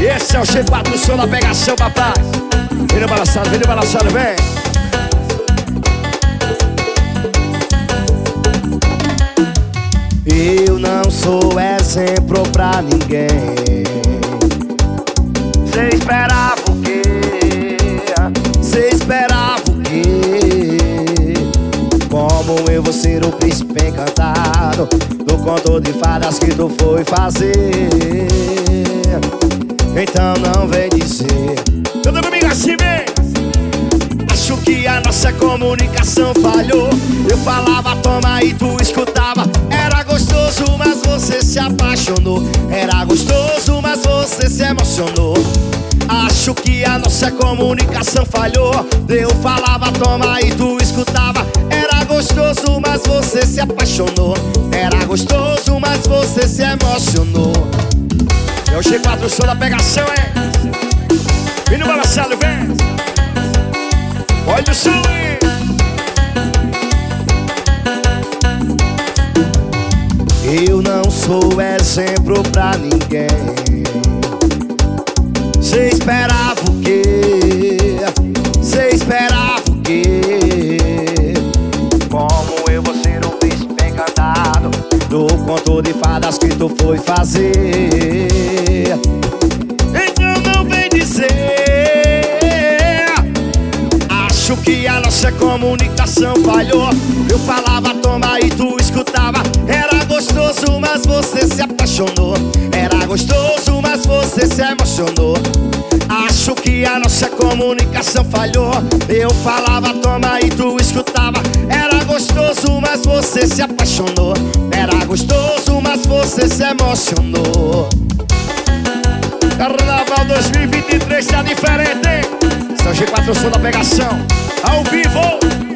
Esse é o G4, o som da pegação, papai. Vem no balançado, vem. Eu não sou exemplo pra ninguém. Cê esperava o quê? Cê esperava o quê? Como eu vou ser o príncipe encantado do conto de fadas que tu foi fazer? Então não vem dizer. Todo domingo assim, vem. Acho que a nossa comunicação falhou. Eu falava, toma, e tu escutava. Era gostoso, mas você se apaixonou. Era gostoso, mas você se emocionou. Acho que a nossa comunicação falhou. Eu falava, toma, e tu escutava. Era gostoso, mas você se apaixonou. Era gostoso, mas você se emocionou. É o G4, o som da pegação, é. Vem no balançado, vem. Olha o som, hein? Eu não sou exemplo pra ninguém. Cê esperava o quê? Cê esperava o quê? Como eu vou ser o príncipe encantado do conto de fadas que tu foi fazer? Então não vem dizer. Acho que a nossa comunicação falhou. Eu falava, toma, e tu escutava. Era gostoso, mas você se apaixonou. Era gostoso, mas você se emocionou. Acho que a nossa comunicação falhou. Eu falava, toma, e tu escutava. Era gostoso, mas você se apaixonou. Era gostoso, mas você se emocionou. Carnaval 2023 tá diferente, hein? São G4, o som da pegação, ao vivo.